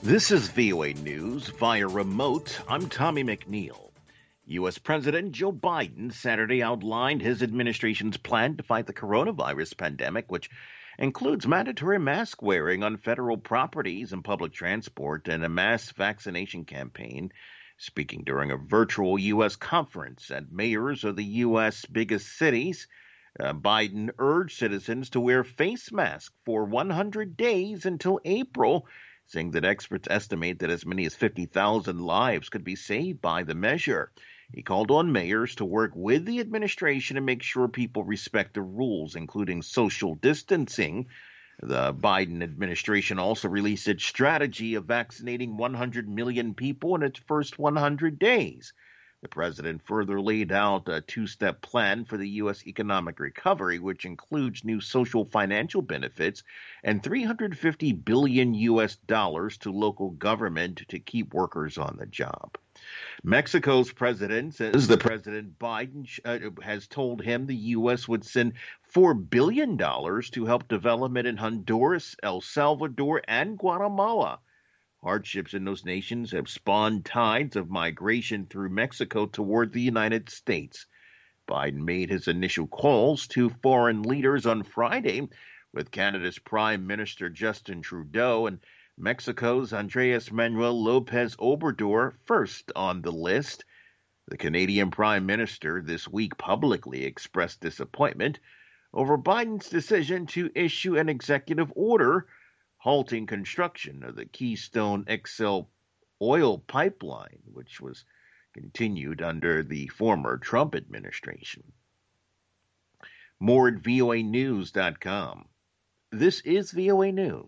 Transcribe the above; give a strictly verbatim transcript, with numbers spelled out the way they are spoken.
This is V O A News via remote. I'm Tommy McNeil. U S. President Joe Biden Saturday outlined his administration's plan to fight the coronavirus pandemic, which includes mandatory mask wearing on federal properties and public transport and a mass vaccination campaign. Speaking during a virtual U S conference at mayors of the U S biggest cities, uh, Biden urged citizens to wear face masks for one hundred days until April, saying that experts estimate that as many as fifty thousand lives could be saved by the measure. He called on mayors to work with the administration and make sure people respect the rules, including social distancing. The Biden administration also released its strategy of vaccinating one hundred million people in its first one hundred days. The president further laid out a two-step plan for the U S economic recovery, which includes new social financial benefits and three hundred fifty billion U S dollars to local government to keep workers on the job. Mexico's president says the President Biden uh, has told him the U S would send four billion dollars to help development in Honduras, El Salvador, and Guatemala. Hardships in those nations have spawned tides of migration through Mexico toward the United States. Biden made his initial calls to foreign leaders on Friday, with Canada's Prime Minister Justin Trudeau and Mexico's Andrés Manuel López Obrador first on the list. The Canadian Prime Minister this week publicly expressed disappointment over Biden's decision to issue an executive order halting construction of the Keystone X L oil pipeline, which was continued under the former Trump administration. More at V O A news dot com. This is V O A News.